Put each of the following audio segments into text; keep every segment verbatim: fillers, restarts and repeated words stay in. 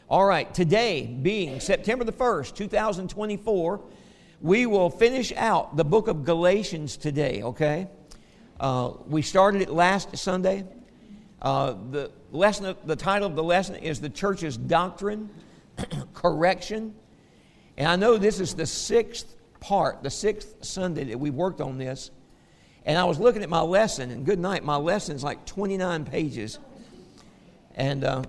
All right, today being September the first, two thousand twenty-four, we will finish out the book of Galatians today, okay? Uh, we started it last Sunday. Uh, the lesson, the title of the lesson is The Church's Doctrine, Correction. And I know this is the sixth part, the sixth Sunday that we worked on this. And I was looking at my lesson, and good night, my lesson's like twenty-nine pages. And uh,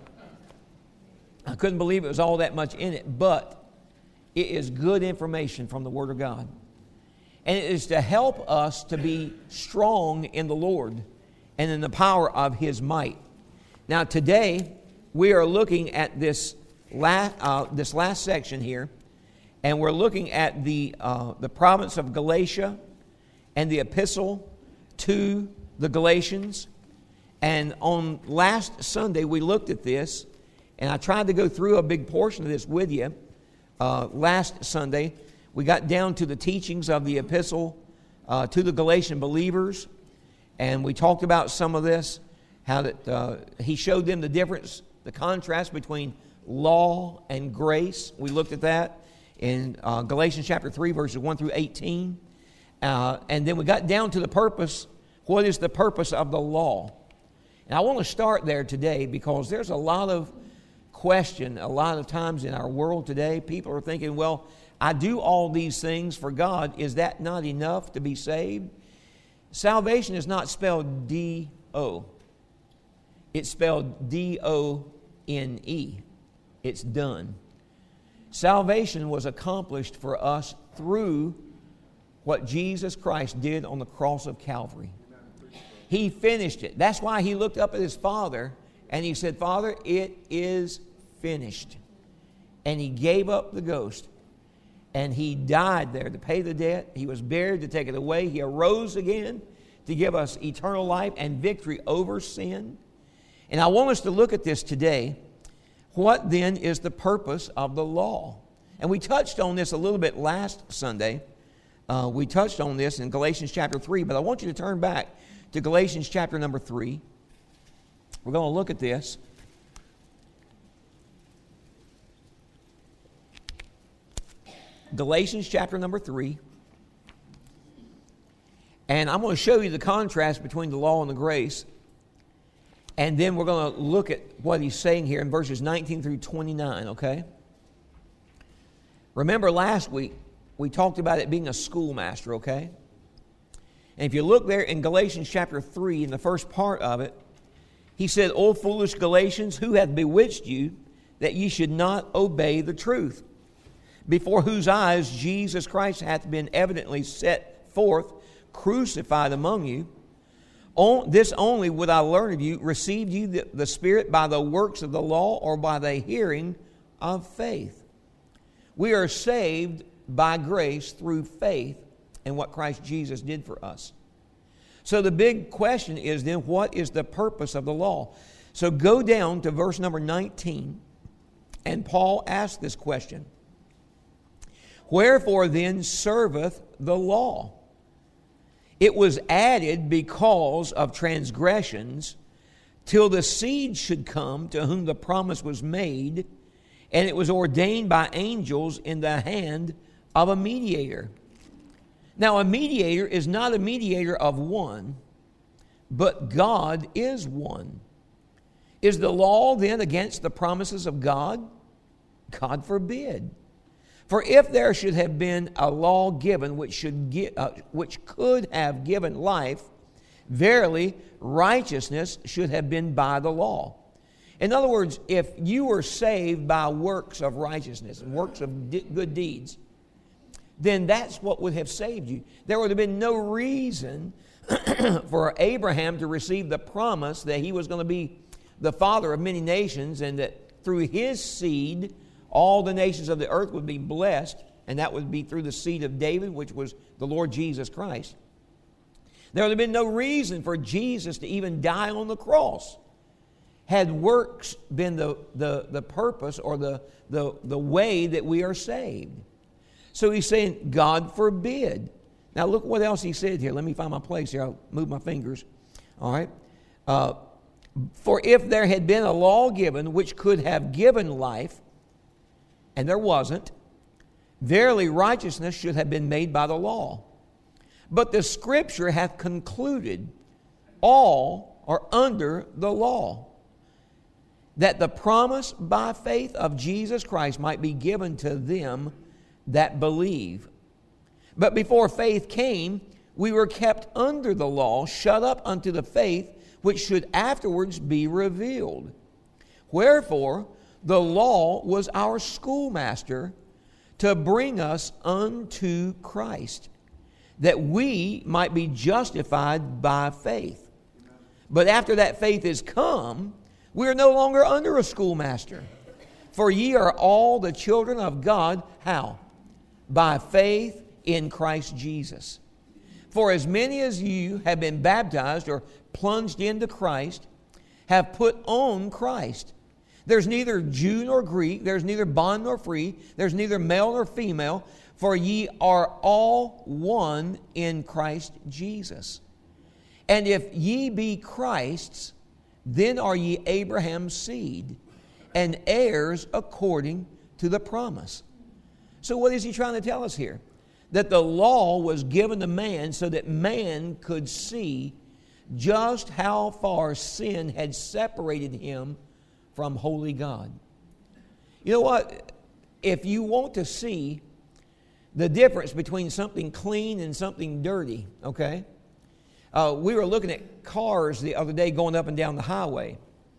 I couldn't believe it was all that much in it, but it is good information from the Word of God. And it is to help us to be strong in the Lord and in the power of His might. Now today, we are looking at this last, uh, this last section here, and we're looking at the, uh, the province of Galatia and the epistle to the Galatians. And on last Sunday, we looked at this, and I tried to go through a big portion of this with you. Uh, last Sunday, we got down to the teachings of the epistle uh, to the Galatian believers, and we talked about some of this, how that uh, he showed them the difference, the contrast between law and grace. We looked at that in uh, Galatians chapter three, verses one through eighteen. Uh, and then we got down to the purpose. What is the purpose of the law? And I want to start there today because there's a lot of question a lot of times in our world today. People are thinking, well, I do all these things for God. Is that not enough to be saved? Salvation is not spelled D O. It's spelled D O N E. It's done. Salvation was accomplished for us through what Jesus Christ did on the cross of Calvary. He finished it. That's why He looked up at His Father and He said, Father, it is finished. And He gave up the ghost. And He died there to pay the debt. He was buried to take it away. He arose again to give us eternal life and victory over sin. And I want us to look at this today. What then is the purpose of the law? And we touched on this a little bit last Sunday. Uh, we touched on this in Galatians chapter three, but I want you to turn back to Galatians chapter number three. We're going to look at this. Galatians chapter number three. And I'm going to show you the contrast between the law and the grace. And then we're going to look at what he's saying here in verses nineteen through twenty-nine, okay? Remember last week, we talked about it being a schoolmaster, okay? And if you look there in Galatians chapter three, in the first part of it, he said, O foolish Galatians, who hath bewitched you that ye should not obey the truth, before whose eyes Jesus Christ hath been evidently set forth, crucified among you? On, this only would I learn of you, received you the, the Spirit by the works of the law or by the hearing of faith? We are saved by grace through faith in what Christ Jesus did for us. So the big question is then, what is the purpose of the law? So go down to verse number nineteen, and Paul asked this question. Wherefore then serveth the law? It was added because of transgressions, till the seed should come to whom the promise was made, and it was ordained by angels in the hand of a mediator. Now, a mediator is not a mediator of one, but God is one. Is the law then against the promises of God? God forbid. For if there should have been a law given which should gi- uh, which could have given life, verily righteousness should have been by the law. In other words, if you were saved by works of righteousness and works of di- good deeds, then that's what would have saved you. There would have been no reason for Abraham to receive the promise that he was going to be the father of many nations and that through his seed all the nations of the earth would be blessed, and that would be through the seed of David, which was the Lord Jesus Christ. There would have been no reason for Jesus to even die on the cross had works been the, the, the purpose or the, the, the way that we are saved. So he's saying, God forbid. Now look what else he said here. Let me find my place here. I'll move my fingers. All right. Uh, For if there had been a law given which could have given life, and there wasn't. Verily, righteousness should have been made by the law. But the Scripture hath concluded all are under the law, that the promise by faith of Jesus Christ might be given to them that believe. But before faith came, we were kept under the law, shut up unto the faith which should afterwards be revealed. Wherefore, the law was our schoolmaster to bring us unto Christ, that we might be justified by faith. But after that faith is come, we are no longer under a schoolmaster. For ye are all the children of God. How? By faith in Christ Jesus. For as many as you have been baptized or plunged into Christ, have put on Christ. There's neither Jew nor Greek, there's neither bond nor free, there's neither male nor female, for ye are all one in Christ Jesus. And if ye be Christ's, then are ye Abraham's seed, and heirs according to the promise. So what is he trying to tell us here? That the law was given to man so that man could see just how far sin had separated him from holy God. You know what? If you want to see the difference between something clean and something dirty, okay? Uh, we were looking at cars the other day going up and down the highway.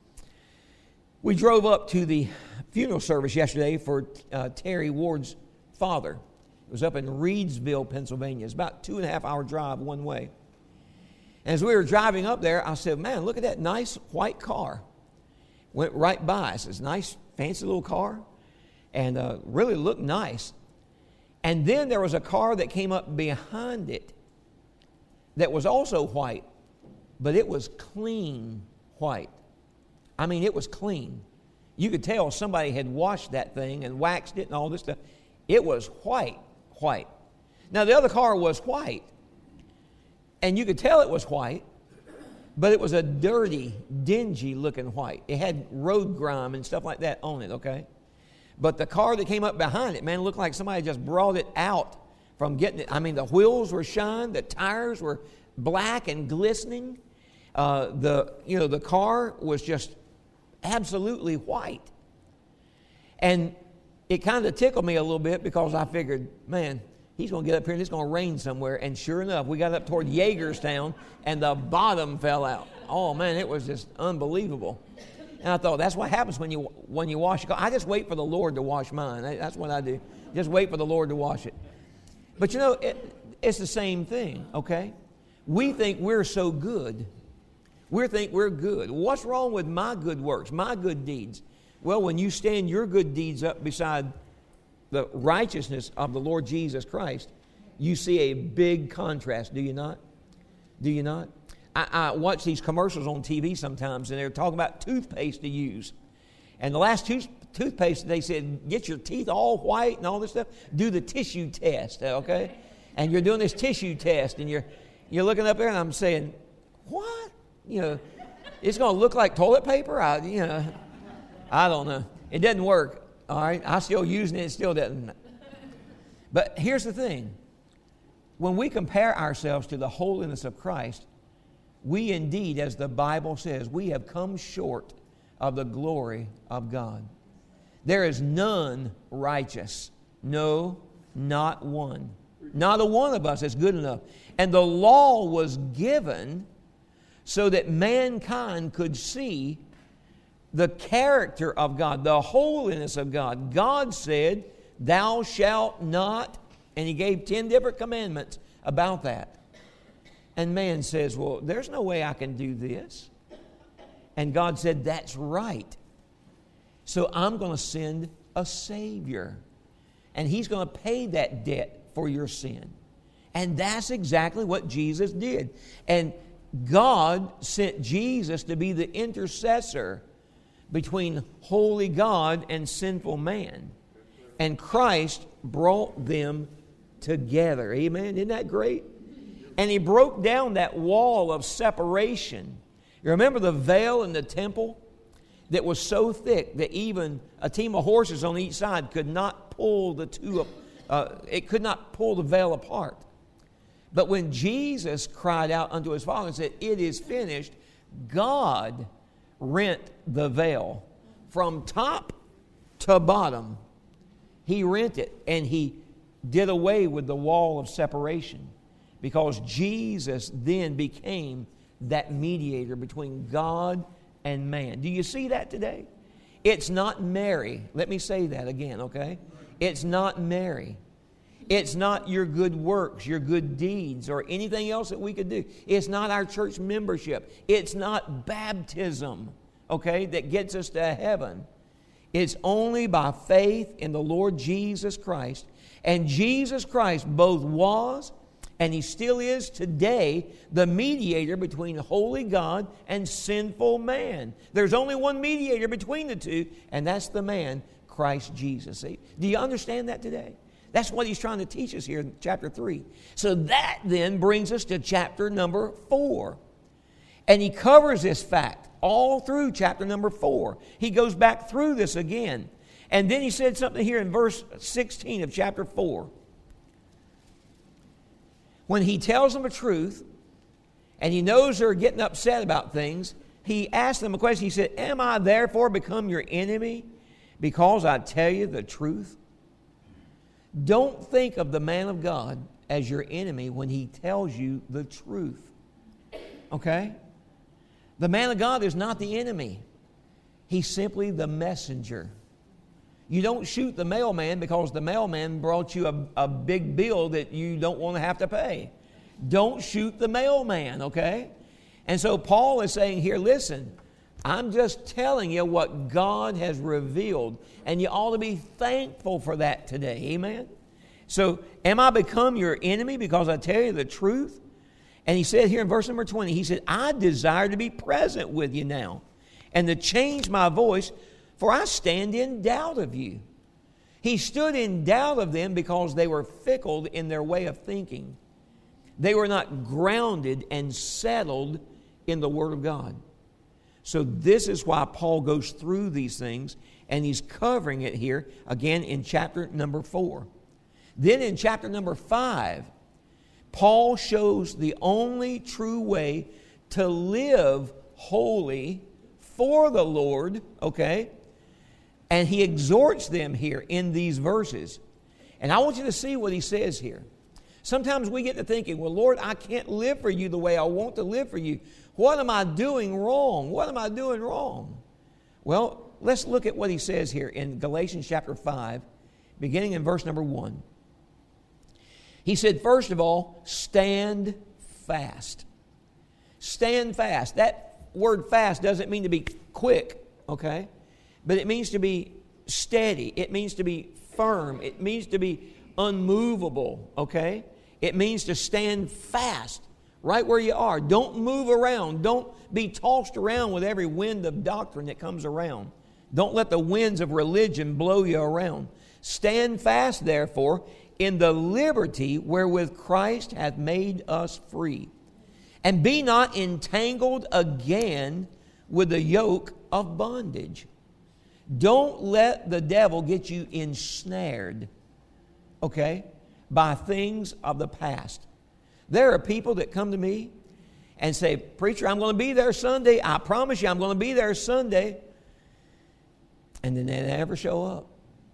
We drove up to the funeral service yesterday for uh, Terry Ward's father. It was up in Reedsville, Pennsylvania. It's about a two and a half hour drive one way. And as we were driving up there, I said, man, look at that nice white car. Went right by us. It's a nice, fancy little car. And uh, really looked nice. And then there was a car that came up behind it that was also white. But it was clean white. I mean, it was clean. You could tell somebody had washed that thing and waxed it and all this stuff. It was white, white. Now, the other car was white. And you could tell it was white, but it was a dirty, dingy-looking white. It had road grime and stuff like that on it, okay? But the car that came up behind it, man, it looked like somebody just brought it out from getting it. I mean, the wheels were shined, the tires were black and glistening. Uh, the, you know, the car was just absolutely white. And it kind of tickled me a little bit because I figured, man, he's going to get up here and it's going to rain somewhere. And sure enough, we got up toward Yeagerstown and the bottom fell out. Oh, man, it was just unbelievable. And I thought, that's what happens when you when you wash your car. I just wait for the Lord to wash mine. That's what I do. Just wait for the Lord to wash it. But you know, it, it's the same thing, okay? We think we're so good. We think we're good. What's wrong with my good works, my good deeds? Well, when you stand your good deeds up beside the righteousness of the Lord Jesus Christ, you see a big contrast, do you not? Do you not? I, I watch these commercials on T V sometimes, and they're talking about toothpaste to use. And the last tooth, toothpaste, they said, get your teeth all white and all this stuff. Do the tissue test, okay? And you're doing this tissue test, and you're you're looking up there, and I'm saying, what? You know, it's going to look like toilet paper? I, you know, I don't know. It doesn't work. All right, I'm still using it. It still doesn't. But here's the thing. When we compare ourselves to the holiness of Christ, we indeed, as the Bible says, we have come short of the glory of God. There is none righteous. No, not one. Not a one of us is good enough. And the law was given so that mankind could see the character of God, the holiness of God. God said, thou shalt not, and He gave ten different commandments about that. And man says, well, there's no way I can do this. And God said, that's right. So I'm going to send a Savior. And He's going to pay that debt for your sin. And that's exactly what Jesus did. And God sent Jesus to be the intercessor between holy God and sinful man. And Christ brought them together. Amen? Isn't that great? And He broke down that wall of separation. You remember the veil in the temple? that was so thick that even a team of horses on each side could not pull the two, uh, it could not pull the veil apart. But when Jesus cried out unto his Father and said, "It is finished," God rent the veil from top to bottom. He rent it, and he did away with the wall of separation, because Jesus then became that mediator between God and man. Do you see that today? It's not Mary. Let me say that again, okay? It's not Mary. It's not your good works, your good deeds, or anything else that we could do. It's not our church membership. It's not baptism, okay, that gets us to heaven. It's only by faith in the Lord Jesus Christ. And Jesus Christ both was, and He still is today, the mediator between holy God and sinful man. There's only one mediator between the two, and that's the man, Christ Jesus. See? Do you understand that today? That's what he's trying to teach us here in chapter three. So that then brings us to chapter number four. And he covers this fact all through chapter number four. He goes back through this again. And then he said something here in verse sixteen of chapter four. When he tells them a truth, and he knows they're getting upset about things, he asked them a question. He said, "Am I therefore become your enemy because I tell you the truth?" Don't think of the man of God as your enemy when he tells you the truth. Okay? The man of God is not the enemy. He's simply the messenger. You don't shoot the mailman because the mailman brought you a, a big bill that you don't want to have to pay. Don't shoot the mailman, okay? And so Paul is saying here, listen, I'm just telling you what God has revealed, and you ought to be thankful for that today. Amen? So, am I become your enemy because I tell you the truth? And he said here in verse number twenty, he said, "I desire to be present with you now, and to change my voice, for I stand in doubt of you." He stood in doubt of them because they were fickle in their way of thinking. They were not grounded and settled in the Word of God. So this is why Paul goes through these things, and he's covering it here again in chapter number four. Then in chapter number five, Paul shows the only true way to live holy for the Lord, okay? And he exhorts them here in these verses. And I want you to see what he says here. Sometimes we get to thinking, well, Lord, I can't live for you the way I want to live for you. What am I doing wrong? What am I doing wrong? Well, let's look at what he says here in Galatians chapter five, beginning in verse number one. He said, first of all, stand fast. Stand fast. That word fast doesn't mean to be quick, okay? But it means to be steady. It means to be firm. It means to be unmovable, okay? It means to stand fast right where you are. Don't move around. Don't be tossed around with every wind of doctrine that comes around. Don't let the winds of religion blow you around. Stand fast, therefore, in the liberty wherewith Christ hath made us free. And be not entangled again with the yoke of bondage. Don't let the devil get you ensnared, okay, by things of the past. There are people that come to me and say, "Preacher, I'm going to be there Sunday. I promise you I'm going to be there Sunday." And then they never show up.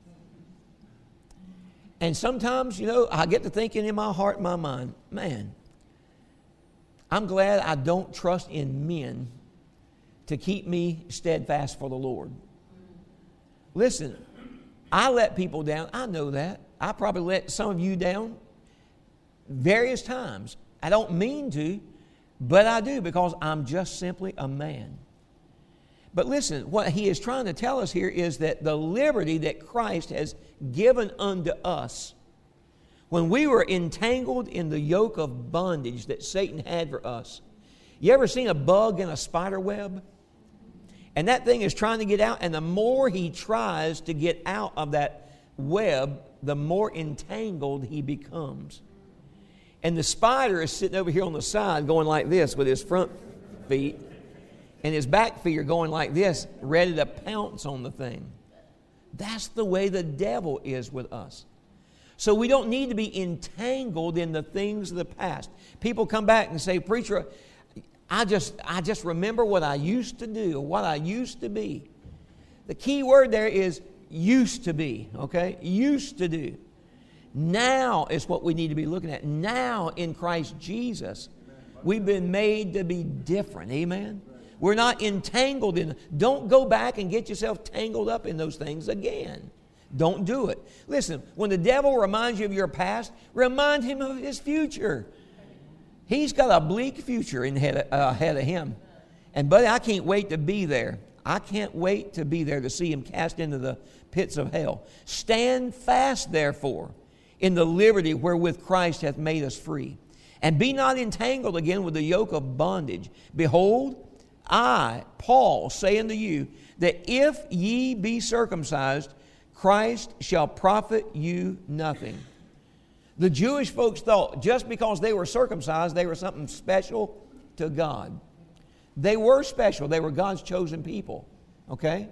And sometimes, you know, I get to thinking in my heart and my mind, man, I'm glad I don't trust in men to keep me steadfast for the Lord. Listen, I let people down. I know that. I probably let some of you down various times. I don't mean to, but I do because I'm just simply a man. But listen, what he is trying to tell us here is that the liberty that Christ has given unto us, when we were entangled in the yoke of bondage that Satan had for us. You ever seen a bug in a spider web? And that thing is trying to get out, and the more he tries to get out of that web, the more entangled he becomes. And the spider is sitting over here on the side going like this with his front feet. and his back feet are going like this, ready to pounce on the thing. That's the way the devil is with us. So we don't need to be entangled in the things of the past. People come back and say, preacher, I just, I just remember what I used to do, what I used to be. The key word there is used to be, okay? Used to do. Now is what we need to be looking at. Now in Christ Jesus, we've been made to be different. Amen? We're not entangled in. Don't go back and get yourself tangled up in those things again. Don't do it. Listen, when the devil reminds you of your past, remind him of his future. He's got a bleak future in head, uh, ahead of him. And buddy, I can't wait to be there. I can't wait to be there to see him cast into the pits of hell. Stand fast, therefore, in the liberty wherewith Christ hath made us free. And be not entangled again with the yoke of bondage. Behold, I, Paul, say unto you, that if ye be circumcised, Christ shall profit you nothing. The Jewish folks thought just because they were circumcised, they were something special to God. They were special. They were God's chosen people. Okay?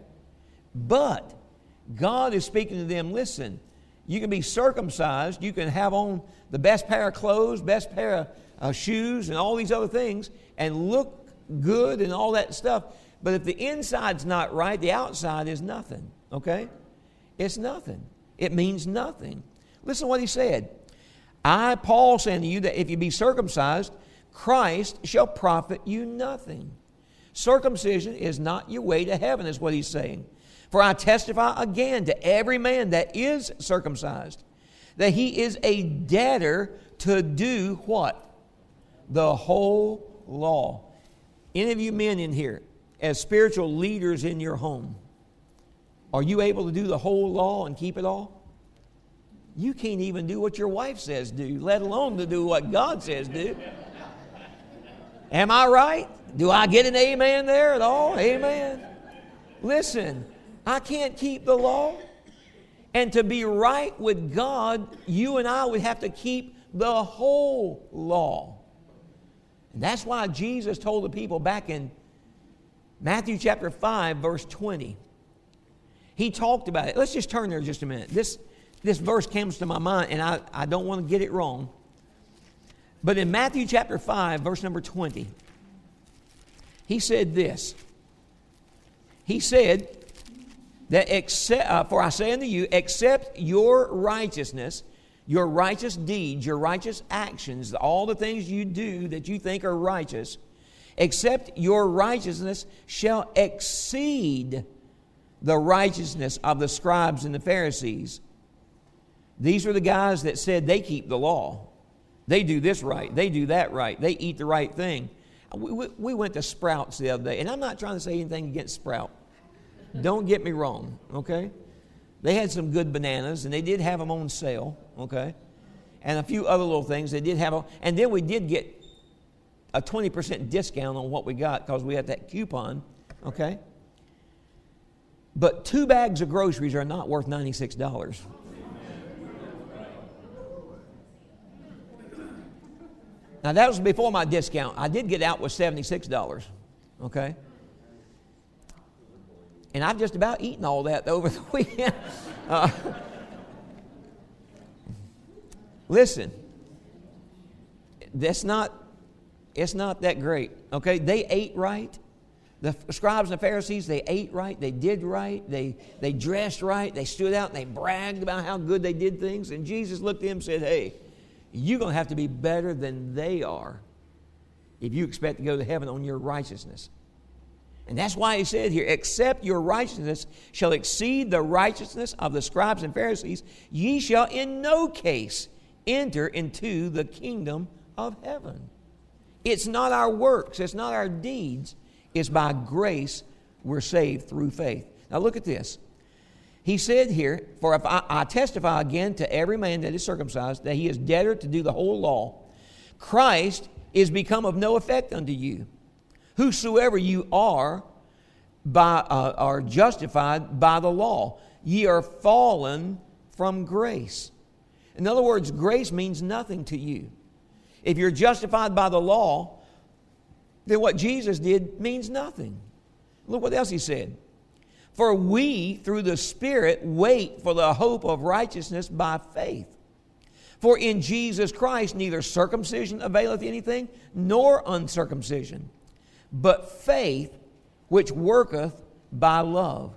But God is speaking to them, listen, you can be circumcised, you can have on the best pair of clothes, best pair of uh, shoes, and all these other things, and look good and all that stuff. But if the inside's not right, the outside is nothing. Okay? It's nothing. It means nothing. Listen to what he said. I, Paul, say unto you that if you be circumcised, Christ shall profit you nothing. Circumcision is not your way to heaven, is what he's saying. For I testify again to every man that is circumcised, that he is a debtor to do what? The whole law. Any of you men in here, as spiritual leaders in your home, are you able to do the whole law and keep it all? You can't even do what your wife says do, let alone to do what God says do. Am I right? Do I get an amen there at all? Amen. Listen, I can't keep the law. And to be right with God, you and I would have to keep the whole law. And that's why Jesus told the people back in Matthew chapter five, verse twenty. He talked about it. Let's just turn there just a minute. This, this verse comes to my mind, and I, I don't want to get it wrong. But in Matthew chapter five, verse number twenty, he said this. He said that, except, uh, for I say unto you, except your righteousness, your righteous deeds, your righteous actions, all the things you do that you think are righteous, except your righteousness shall exceed the righteousness of the scribes and the Pharisees. These were the guys that said they keep the law. They do this right. They do that right. They eat the right thing. We, we, we went to Sprouts the other day, and I'm not trying to say anything against Sprout. Don't get me wrong, okay? They had some good bananas, and they did have them on sale, okay? And a few other little things they did have. On, and then we did get a twenty percent discount on what we got because we had that coupon, okay? But two bags of groceries are not worth ninety-six dollars. Now, that was before my discount. I did get out with seventy-six dollars, okay? And I've just about eaten all that over the weekend. Uh, listen, that's not, it's not that great, okay? They ate right. The scribes and the Pharisees, they ate right, they did right, they, they dressed right, they stood out and they bragged about how good they did things. And Jesus looked at them and said, hey, you're going to have to be better than they are if you expect to go to heaven on your righteousness. And that's why he said here, except your righteousness shall exceed the righteousness of the scribes and Pharisees, ye shall in no case enter into the kingdom of heaven. It's not our works, it's not our deeds. It's by grace we're saved through faith. Now look at this. He said here, for if I, I testify again to every man that is circumcised, that he is debtor to do the whole law, Christ is become of no effect unto you. Whosoever you are, by, uh, are justified by the law. Ye are fallen from grace. In other words, grace means nothing to you. If you're justified by the law, then what Jesus did means nothing. Look what else he said. For we, through the Spirit, wait for the hope of righteousness by faith. For in Jesus Christ neither circumcision availeth anything, nor uncircumcision, but faith which worketh by love.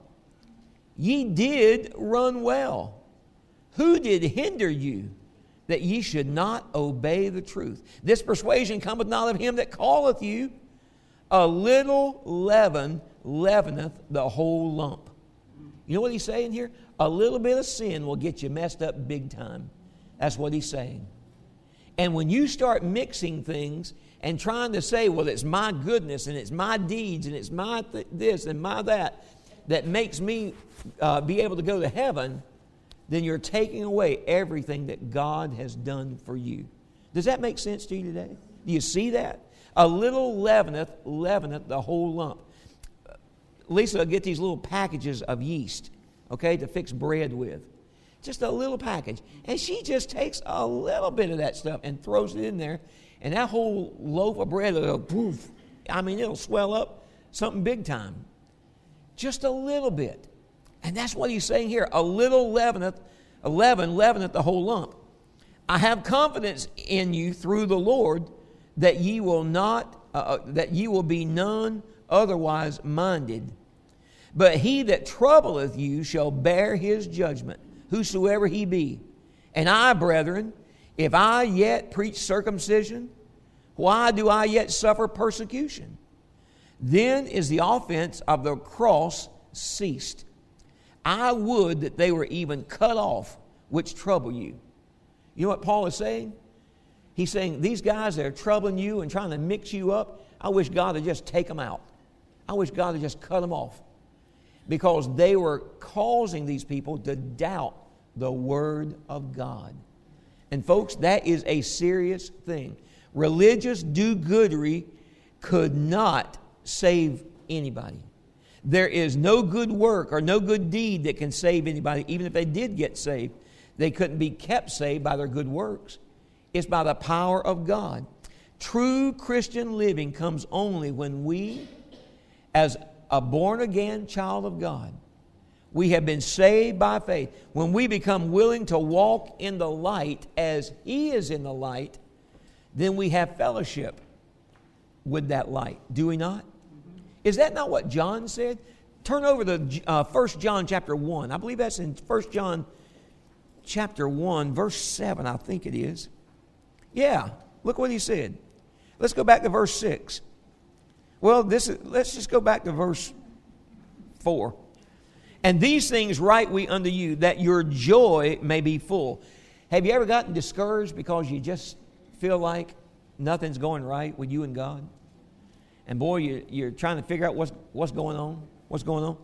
Ye did run well. Who did hinder you that ye should not obey the truth? This persuasion cometh not of him that calleth you. A little leaven leaveneth the whole lump. You know what he's saying here? A little bit of sin will get you messed up big time. That's what he's saying. And when you start mixing things and trying to say, well, it's my goodness and it's my deeds and it's my th- this and my that that makes me uh, be able to go to heaven, then you're taking away everything that God has done for you. Does that make sense to you today? Do you see that? A little leaveneth, leaveneth the whole lump. Lisa will get these little packages of yeast, okay, to fix bread with. Just a little package. And she just takes a little bit of that stuff and throws it in there. And that whole loaf of bread will go poof. I mean, it'll swell up something big time. Just a little bit. And that's what he's saying here. A little leaveneth, a leaven leaveneth the whole lump. I have confidence in you through the Lord that ye will not, uh, that ye will be none otherwise minded. But he that troubleth you shall bear his judgment, whosoever he be. And I, brethren, if I yet preach circumcision, why do I yet suffer persecution? Then is the offense of the cross ceased. I would that they were even cut off, which trouble you. You know what Paul is saying? He's saying, these guys that are troubling you and trying to mix you up, I wish God would just take them out. I wish God would just cut them off. Because they were causing these people to doubt the Word of God. And folks, that is a serious thing. Religious do-goodery could not save anybody. There is no good work or no good deed that can save anybody. Even if they did get saved, they couldn't be kept saved by their good works. It's by the power of God. True Christian living comes only when we, as a born-again child of God, we have been saved by faith. When we become willing to walk in the light as He is in the light, then we have fellowship with that light. Do we not? Is that not what John said? Turn over to uh, First John chapter one. I believe that's in First John chapter one, verse seven, I think it is. Yeah, look what he said. Let's go back to verse six. Well, this is, let's just go back to verse four. And these things write we unto you, that your joy may be full. Have you ever gotten discouraged because you just feel like nothing's going right with you and God? And boy, you, you're trying to figure out what's, what's going on. What's going on?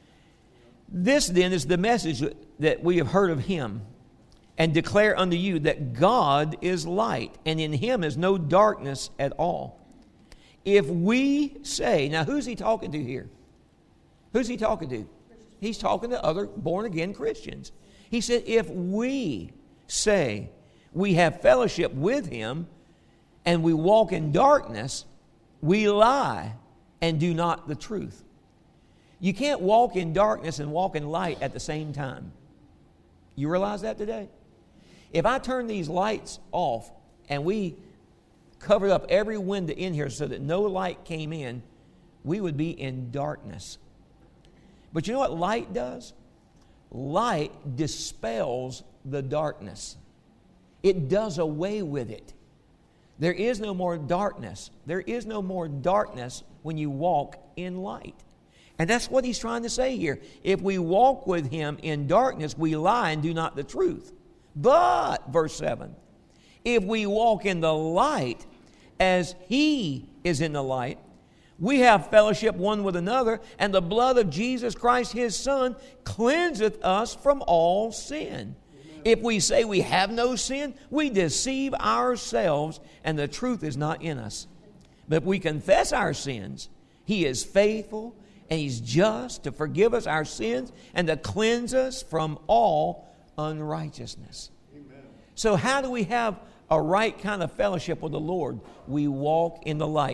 This then is the message that we have heard of Him, and declare unto you that God is light, and in Him is no darkness at all. If we say, now who's He talking to here? Who's He talking to? He's talking to other born-again Christians. He said, if we say we have fellowship with Him and we walk in darkness, we lie and do not the truth. You can't walk in darkness and walk in light at the same time. You realize that today? If I turn these lights off and we covered up every window in here so that no light came in, we would be in darkness. But you know what light does? Light dispels the darkness. It does away with it. There is no more darkness. There is no more darkness when you walk in light. And that's what he's trying to say here. If we walk with Him in darkness, we lie and do not the truth. But, verse seven, if we walk in the light as He is in the light, we have fellowship one with another, and the blood of Jesus Christ, His Son, cleanseth us from all sin. If we say we have no sin, we deceive ourselves, and the truth is not in us. But if we confess our sins, He is faithful and He's just to forgive us our sins and to cleanse us from all unrighteousness. Amen. So how do we have a right kind of fellowship with the Lord? We walk in the light.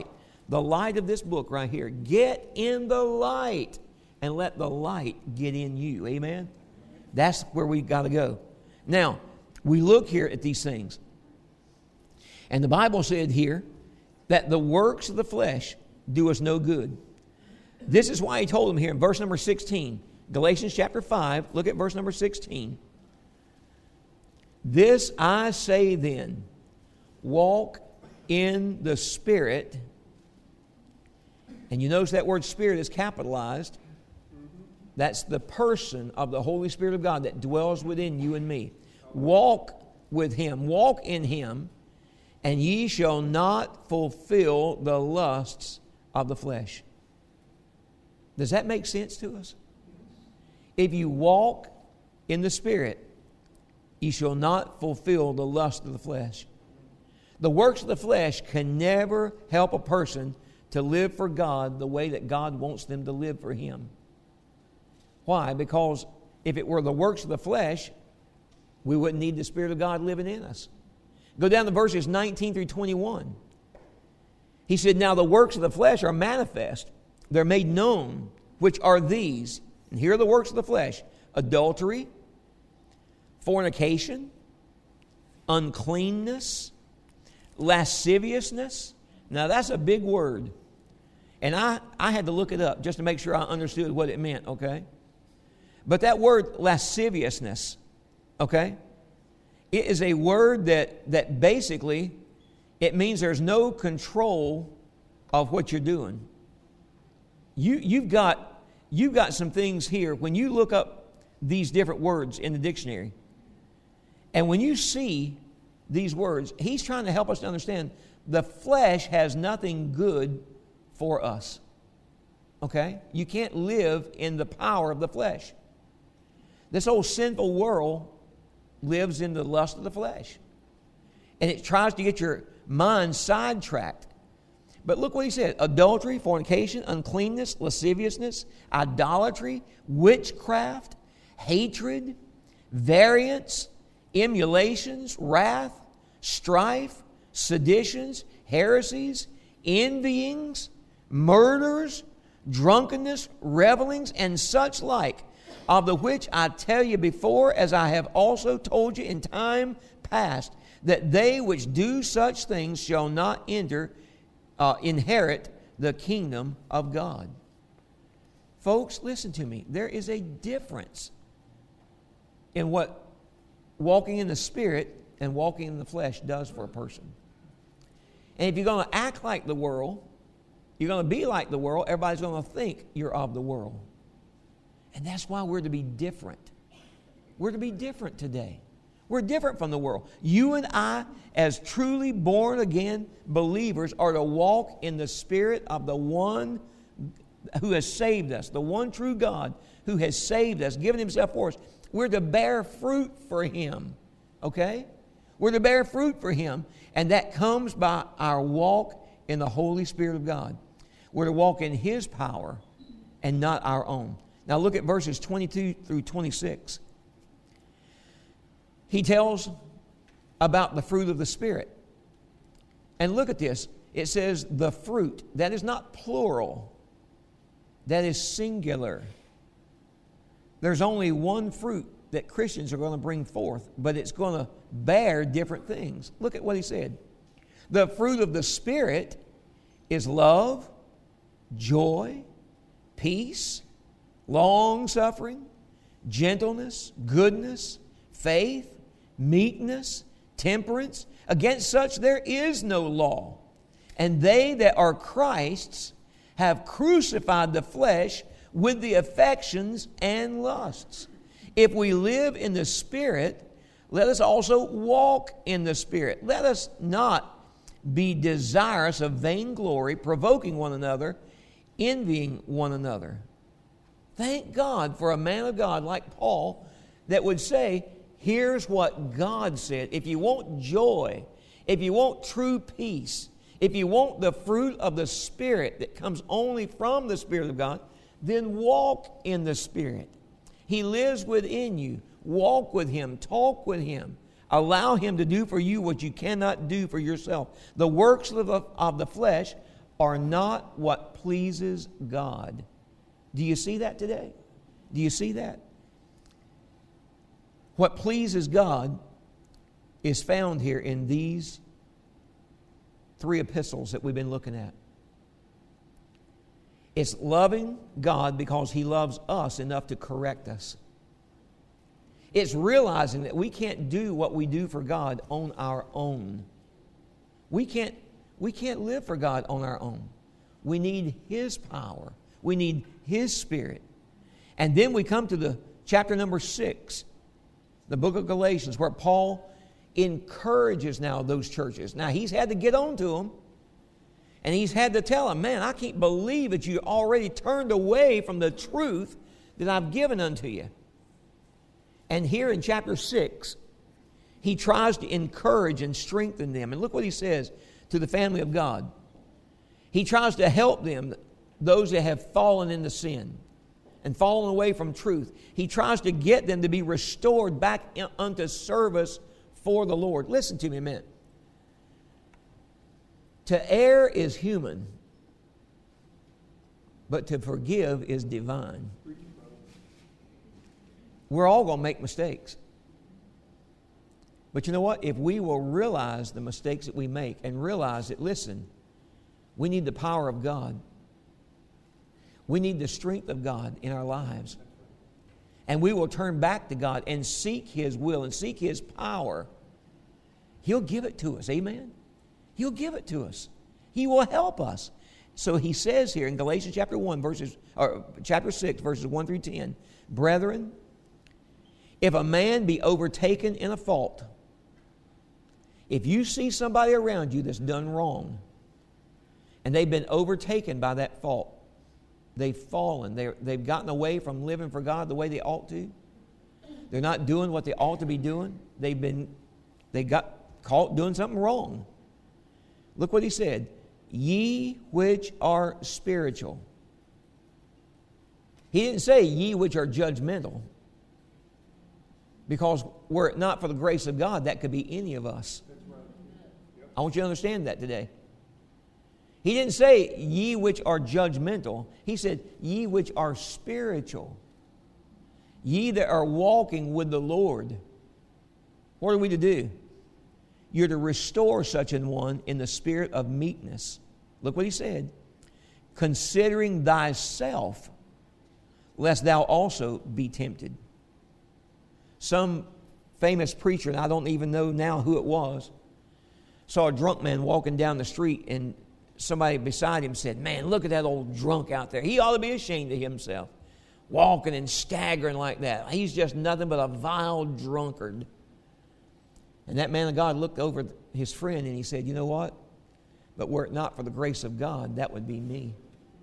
The light of this book right here. Get in the light and let the light get in you. Amen? That's where we've got to go. Now, we look here at these things. And the Bible said here that the works of the flesh do us no good. This is why he told them here in verse number sixteen. Galatians chapter five, look at verse number sixteen. This I say then, walk in the Spirit. And you notice that word Spirit is capitalized. That's the person of the Holy Spirit of God that dwells within you and me. Walk with Him, walk in Him, and ye shall not fulfill the lusts of the flesh. Does that make sense to us? If you walk in the Spirit, ye shall not fulfill the lust of the flesh. The works of the flesh can never help a person to live for God the way that God wants them to live for Him. Why? Because if it were the works of the flesh, we wouldn't need the Spirit of God living in us. Go down to verses nineteen through twenty-one. He said, now the works of the flesh are manifest. They're made known, which are these. And here are the works of the flesh. Adultery, fornication, uncleanness, lasciviousness. Now that's a big word. And I, I had to look it up just to make sure I understood what it meant, okay? But that word lasciviousness, okay, it is a word that, that basically, it means there's no control of what you're doing. You, you've got, you've got some things here. When you look up these different words in the dictionary, and when you see these words, he's trying to help us to understand the flesh has nothing good for us. Okay? You can't live in the power of the flesh. This old sinful world lives in the lust of the flesh. And it tries to get your mind sidetracked. But look what he said. Adultery, fornication, uncleanness, lasciviousness, idolatry, witchcraft, hatred, variance, emulations, wrath, strife, seditions, heresies, envyings, murders, drunkenness, revelings, and such like, of the which I tell you before, as I have also told you in time past, that they which do such things shall not enter, uh, inherit the kingdom of God. Folks, listen to me. There is a difference in what walking in the Spirit and walking in the flesh does for a person. And if you're going to act like the world, you're going to be like the world, everybody's going to think you're of the world. And that's why we're to be different. We're to be different today. We're different from the world. You and I, as truly born again believers, are to walk in the Spirit of the one who has saved us, the one true God who has saved us, given Himself for us. We're to bear fruit for Him. Okay? We're to bear fruit for Him, and that comes by our walk in the Holy Spirit of God. We're to walk in His power and not our own. Now look at verses twenty-two through twenty-six. He tells about the fruit of the Spirit. And look at this. It says the fruit. That is not plural. That is singular. There's only one fruit that Christians are going to bring forth, but it's going to bear different things. Look at what he said. The fruit of the Spirit is love, joy, peace, long-suffering, gentleness, goodness, faith, meekness, temperance. Against such there is no law. And they that are Christ's have crucified the flesh with the affections and lusts. If we live in the Spirit, let us also walk in the Spirit. Let us not be desirous of vainglory, provoking one another, envying one another. Thank God for a man of God like Paul that would say, here's what God said. If you want joy, if you want true peace, if you want the fruit of the Spirit that comes only from the Spirit of God, then walk in the Spirit. He lives within you. Walk with Him. Talk with Him. Allow Him to do for you what you cannot do for yourself. The works of the, of the flesh are not what pleases God. Do you see that today? Do you see that? What pleases God is found here in these three epistles that we've been looking at. It's loving God because He loves us enough to correct us. It's realizing that we can't do what we do for God on our own. We can't, we can't live for God on our own. We need His power. We need His Spirit. And then we come to the chapter number six, the book of Galatians, where Paul encourages now those churches. Now, he's had to get on to them, and he's had to tell them, man, I can't believe that you already turned away from the truth that I've given unto you. And here in chapter six, he tries to encourage and strengthen them. And look what he says to the family of God. He tries to help them, those that have fallen into sin and fallen away from truth. He tries to get them to be restored back unto service for the Lord. Listen to me a minute. To err is human, but to forgive is divine. We're all going to make mistakes. But you know what? If we will realize the mistakes that we make and realize that, listen, we need the power of God. We need the strength of God in our lives. And we will turn back to God and seek His will and seek His power. He'll give it to us. Amen? He'll give it to us. He will help us. So he says here in Galatians chapter one, verses, or chapter six, verses one through ten, brethren, if a man be overtaken in a fault, if you see somebody around you that's done wrong, and they've been overtaken by that fault, they've fallen, they're, they've gotten away from living for God the way they ought to, they're not doing what they ought to be doing, they've been, they got caught doing something wrong. Look what he said, ye which are spiritual. He didn't say ye which are judgmental, because were it not for the grace of God, that could be any of us. I want you to understand that today. He didn't say ye which are judgmental. He said ye which are spiritual. Ye that are walking with the Lord. What are we to do? You're to restore such an one in the spirit of meekness. Look what he said. Considering thyself, lest thou also be tempted. Some famous preacher, and I don't even know now who it was, saw a drunk man walking down the street, and somebody beside him said, man, look at that old drunk out there. He ought to be ashamed of himself, walking and staggering like that. He's just nothing but a vile drunkard. And that man of God looked over his friend and he said, you know what? But were it not for the grace of God, that would be me.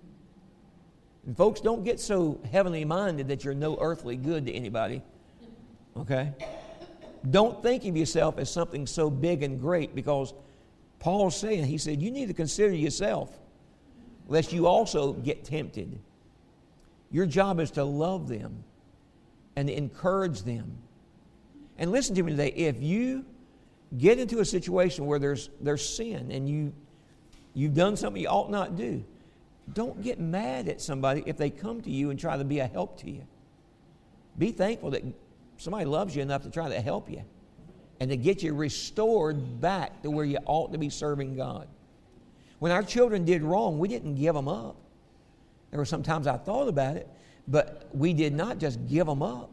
And folks, don't get so heavenly minded that you're no earthly good to anybody. Okay? Don't think of yourself as something so big and great, because Paul's saying, he said, you need to consider yourself, lest you also get tempted. Your job is to love them and to encourage them. And listen to me today, if you get into a situation where there's there's sin and you, you've done something you ought not do, don't get mad at somebody if they come to you and try to be a help to you. Be thankful that somebody loves you enough to try to help you and to get you restored back to where you ought to be serving God. When our children did wrong, we didn't give them up. There were some times I thought about it, but we did not just give them up.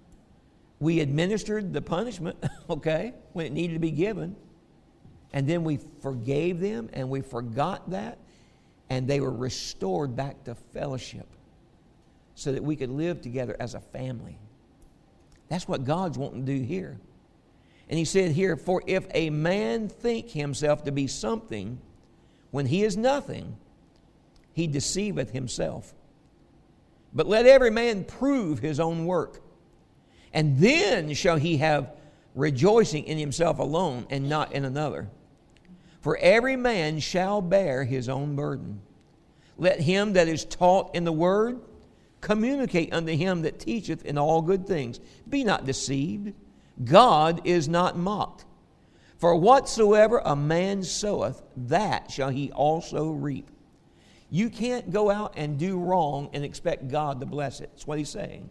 We administered the punishment, okay, when it needed to be given, and then we forgave them and we forgot that, and they were restored back to fellowship so that we could live together as a family. That's what God's wanting to do here. And he said here, for if a man think himself to be something when he is nothing, he deceiveth himself. But let every man prove his own work, and then shall he have rejoicing in himself alone and not in another. For every man shall bear his own burden. Let him that is taught in the word communicate unto him that teacheth in all good things. Be not deceived. God is not mocked. For whatsoever a man soweth, that shall he also reap. You can't go out and do wrong and expect God to bless it. That's what he's saying.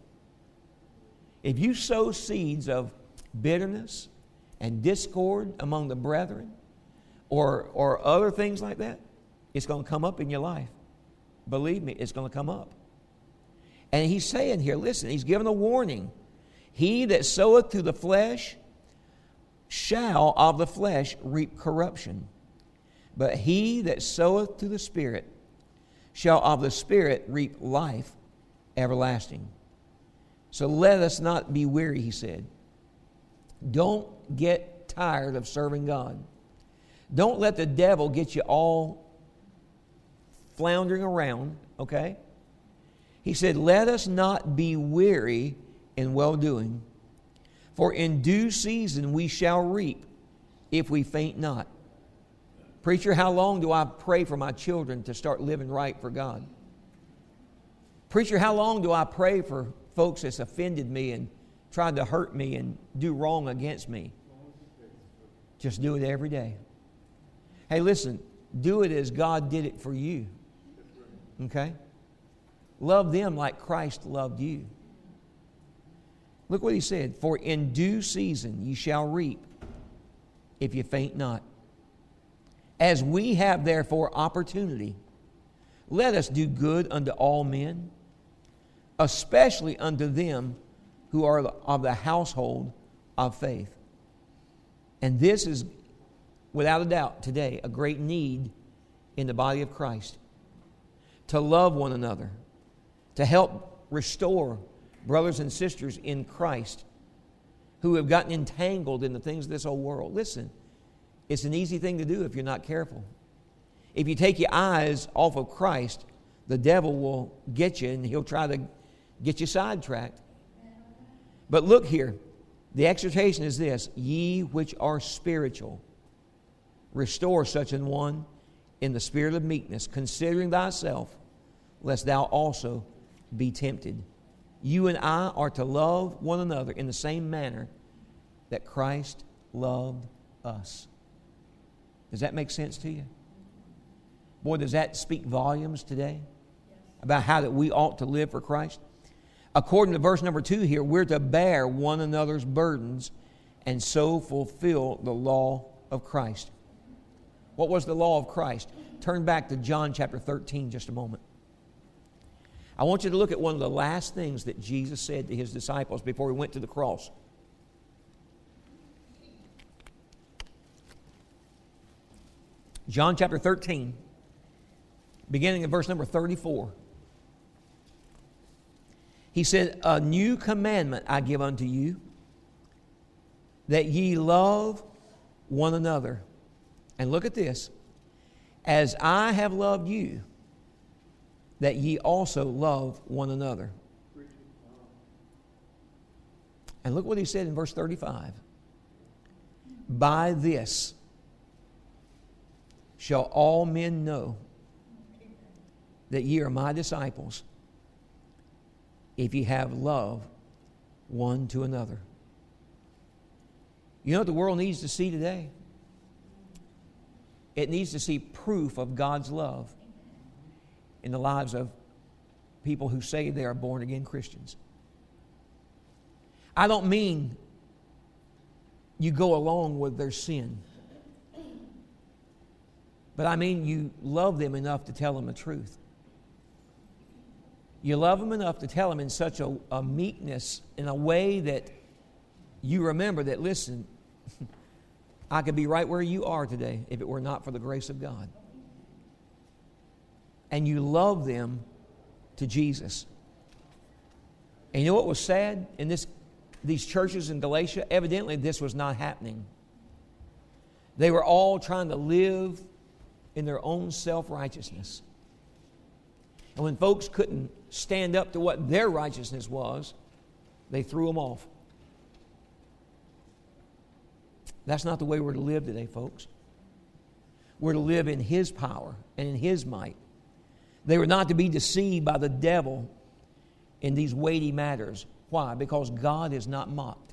If you sow seeds of bitterness and discord among the brethren or, or other things like that, it's going to come up in your life. Believe me, it's going to come up. And he's saying here, listen, he's giving a warning. He that soweth to the flesh shall of the flesh reap corruption. But he that soweth to the Spirit shall of the Spirit reap life everlasting. So let us not be weary, he said. Don't get tired of serving God. Don't let the devil get you all floundering around, okay? He said, let us not be weary in well-doing, for in due season we shall reap if we faint not. Preacher, how long do I pray for my children to start living right for God? Preacher, how long do I pray for folks that's offended me and tried to hurt me and do wrong against me? Just do it every day. Hey, listen, do it as God did it for you. Okay? Love them like Christ loved you. Look what he said. For in due season ye shall reap, if you faint not. As we have therefore opportunity, let us do good unto all men, especially unto them who are of the household of faith. And this is, without a doubt, today, a great need in the body of Christ. To love one another, to help restore brothers and sisters in Christ who have gotten entangled in the things of this old world. Listen, it's an easy thing to do if you're not careful. If you take your eyes off of Christ, the devil will get you and he'll try to get you sidetracked. But look here, the exhortation is this: ye which are spiritual, restore such an one in the spirit of meekness, considering thyself, lest thou also be tempted. You and I are to love one another in the same manner that Christ loved us. Does that make sense to you? Boy, does that speak volumes today about how that we ought to live for Christ? According to verse number two here, we're to bear one another's burdens and so fulfill the law of Christ. What was the law of Christ? Turn back to John chapter thirteen just a moment. I want you to look at one of the last things that Jesus said to his disciples before he went to the cross. John chapter thirteen, beginning in verse number thirty-four. He said, a new commandment I give unto you, that ye love one another. And look at this. As I have loved you, that ye also love one another. And look what he said in verse thirty-five. By this shall all men know that ye are my disciples, if ye have love one to another. You know what the world needs to see today? It needs to see proof of God's love in the lives of people who say they are born-again Christians. I don't mean you go along with their sin, but I mean you love them enough to tell them the truth. You love them enough to tell them in such a, a meekness, in a way that you remember that, listen, I could be right where you are today if it were not for the grace of God. And you love them to Jesus. And you know what was sad in this, these churches in Galatia? Evidently, this was not happening. They were all trying to live in their own self-righteousness. And when folks couldn't stand up to what their righteousness was, they threw them off. That's not the way we're to live today, folks. We're to live in His power and in His might. They were not to be deceived by the devil in these weighty matters. Why? Because God is not mocked.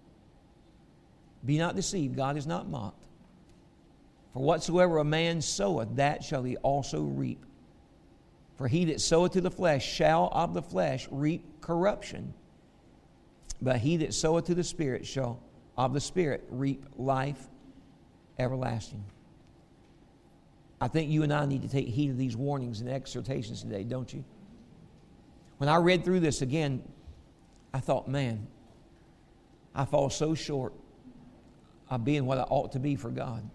Be not deceived, God is not mocked. For whatsoever a man soweth, that shall he also reap. For he that soweth to the flesh shall of the flesh reap corruption, but he that soweth to the Spirit shall of the Spirit reap life everlasting. I think you and I need to take heed of these warnings and exhortations today, don't you? When I read through this again, I thought, man, I fall so short of being what I ought to be for God.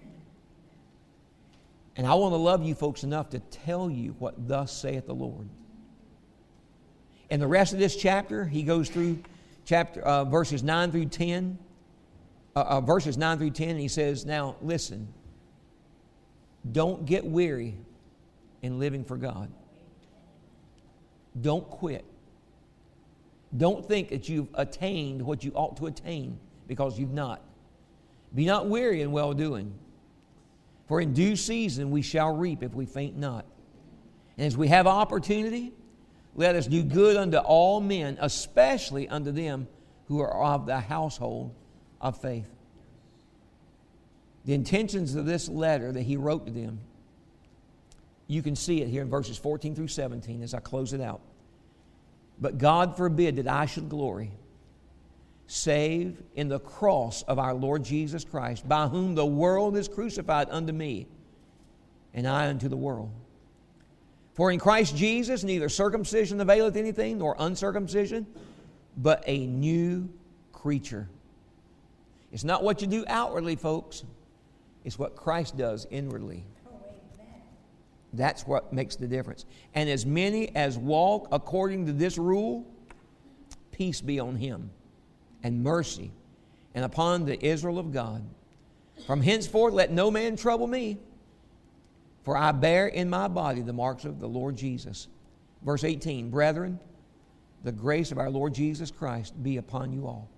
And I want to love you folks enough to tell you what thus saith the Lord. In the rest of this chapter, he goes through chapter uh, verses nine through ten. Uh, uh, verses nine through ten, and he says, now listen, don't get weary in living for God. Don't quit. Don't think that you've attained what you ought to attain, because you've not. Be not weary in well-doing, for in due season we shall reap if we faint not. And as we have opportunity, let us do good unto all men, especially unto them who are of the household of faith. The intentions of this letter that he wrote to them, you can see it here in verses fourteen through seventeen as I close it out. But God forbid that I should glory, save in the cross of our Lord Jesus Christ, by whom the world is crucified unto me, and I unto the world. For in Christ Jesus neither circumcision availeth anything, nor uncircumcision, but a new creature. It's not what you do outwardly, folks. It's what Christ does inwardly. That's what makes the difference. And as many as walk according to this rule, peace be on him, and mercy, and upon the Israel of God. From henceforth let no man trouble me, for I bear in my body the marks of the Lord Jesus. Verse eighteen, brethren, the grace of our Lord Jesus Christ be upon you all.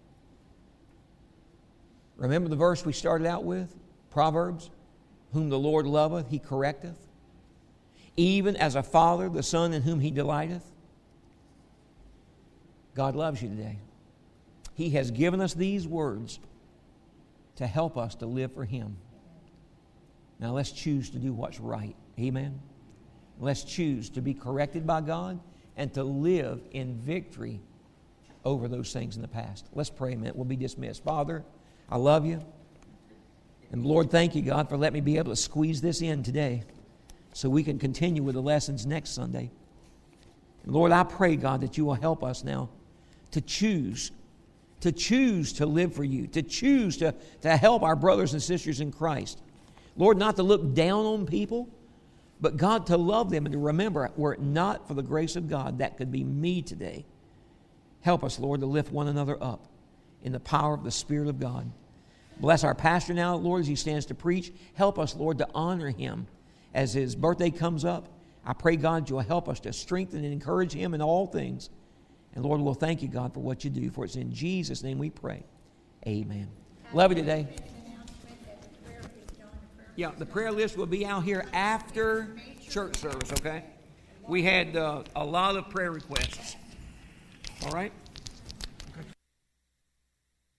Remember the verse we started out with? Proverbs, whom the Lord loveth, he correcteth, even as a father the son in whom he delighteth. God loves you today. He has given us these words to help us to live for him. Now let's choose to do what's right. Amen. Let's choose to be corrected by God and to live in victory over those things in the past. Let's pray a minute. We'll be dismissed. Father, I love you. And Lord, thank you, God, for letting me be able to squeeze this in today so we can continue with the lessons next Sunday. And Lord, I pray, God, that you will help us now to choose, to choose to live for you, to choose to, to help our brothers and sisters in Christ. Lord, not to look down on people, but God, to love them and to remember, were it not for the grace of God, that could be me today. Help us, Lord, to lift one another up in the power of the Spirit of God. Bless our pastor now, Lord, as he stands to preach. Help us, Lord, to honor him as his birthday comes up. I pray, God, you'll help us to strengthen and encourage him in all things. And Lord, we'll thank you, God, for what you do. For it's in Jesus' name we pray. Amen. Love you today. Yeah, the prayer list will be out here after church service, okay? We had uh, a lot of prayer requests. All right?